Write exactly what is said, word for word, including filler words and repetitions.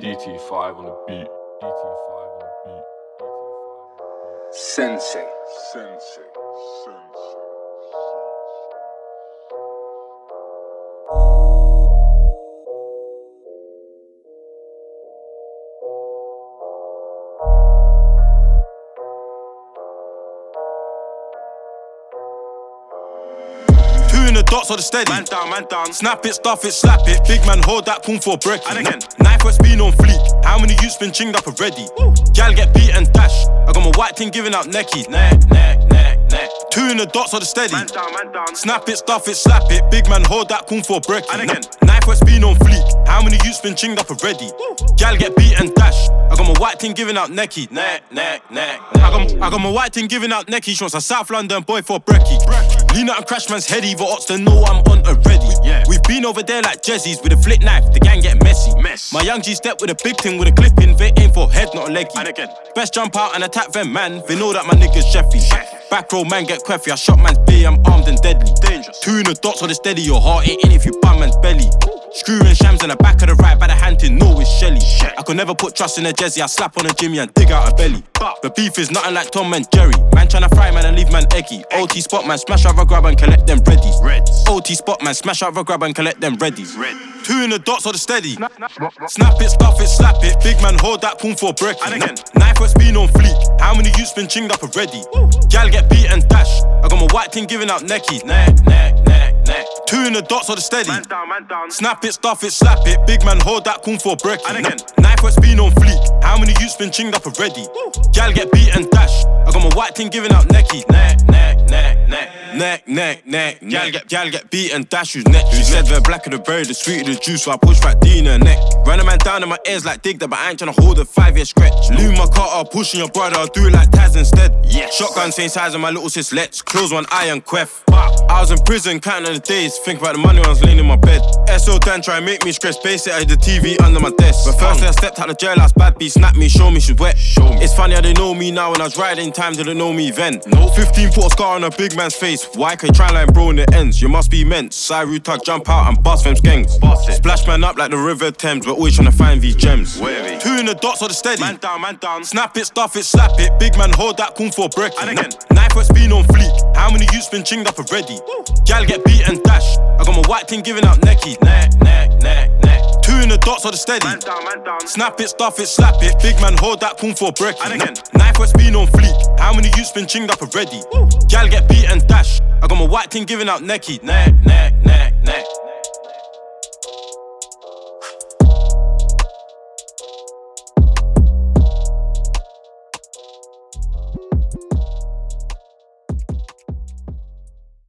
D T five on the beat. D T five on the beat. Sensei. Sensei. Sensei. In the dots or the steady. Man down, man down. Snap it, stuff it, slap it. Big man, hold that pun for break. And again. Knife what's been on fleek. How many youths been chinged up already? Woo. Gal get beat and dash. I got my white thing giving out necky. Neck, neck, neck, neck. Two in the dots or the steady. Man down, man down. Snap it, stuff it, slap it. Big man, hold that pun for break. And again. Knife what's been on fleek. How many youths been chinged up already? Woo. Gal get beat and dash. I got my white thing giving out necky. Neck, neck, neck. I got, I got my white thing giving out necky. She wants a South London boy for brekkie. Lean out and crash man's head, either ots they know I'm on already. Yeah. We've been over there like Jezzies with a flick knife, the gang get messy. Mess. My young G step with a big thing with a clip in, they aim for head, not a leggy. And again. Best jump out and attack them, man. They know that my niggas chefy. Chef. Back row man get queffy, I shot man's beer, I'm armed and deadly. Dangerous. Two in the dots or the steady, your heart ain't in if you bum man's belly. Screwing shams in the back of the right by the hand tin, no it's Shelly. Shit. I could never put trust in a Jezzy, I slap on a Jimmy and dig out a belly. Bah. The beef is nothing like Tom and Jerry. Man tryna fry man and leave man eggy. O T spot man, smash out a grab and collect them readies. Reds. O T spot man, smash out a grab and collect them readies. Red. Two in the dots or the steady. Snap it, stuff it, slap it. Big man, hold that pun for break. And again. Knife what's been on fleek. How many youths been chinged up already? Woo. Gal get beat and dash. I got my white thing giving out necky. Neck, neck, neck, neck. Two in the dots or the steady. Man down, man down. Snap it, stuff it, slap it. Big man, hold that pun for break. And again. Knife what's been on fleek. How many youths been chinged up already? Woo. Gal get beat and dash. I got my white thing giving out necky. Neck, neck, neck, neck. Neck, neck, neck. Gal get, gal get beat and dash who's neck. She said the blacker the berry, the sweeter the juice, so I push right D in her neck. Ran a man down in my ears like dig that, but I ain't tryna hold a five year stretch. Leave my car up, pushing your brother, I'll do it like Taz instead. Yes. Shotgun same size as my little sis, let's close one eye and queff. I was in prison, counting the days, think about the money when I was laying in my bed. S O Dan try and make me stress, base it, I had the T V under my desk. But first I stepped out of jail, I was bad B, snapped me, show me she's wet. Show me. It's funny how they know me now, when I was riding time, didn't know me then. No. fifteen put a scar on a big man's face. Why can you try like bro in the ends? You must be meant. Cyru tug, jump out and bust them skanks. Bust it. Splash man up like the River Thames, we're always trying to find these gems. Wavy. Two in the dots or the steady. Man down, man down. Snap it, stuff it, slap it. Big man, hold that pun for break. And again. Knife what's been on fleek. How many youths been chinged up already? Woo. Gal get beat and dash. I got my white thing giving out necky. Neck, neck, neck, neck. Two in the dots or the steady. Man down, man down. Snap it, stuff it, slap it. Big man, hold that pun for break. And again. Knife what's been on fleek. How many youths been chinged up already? Woo. Gal get beat and dash. I got my white thing giving out necky. Neck, neck, neck, neck.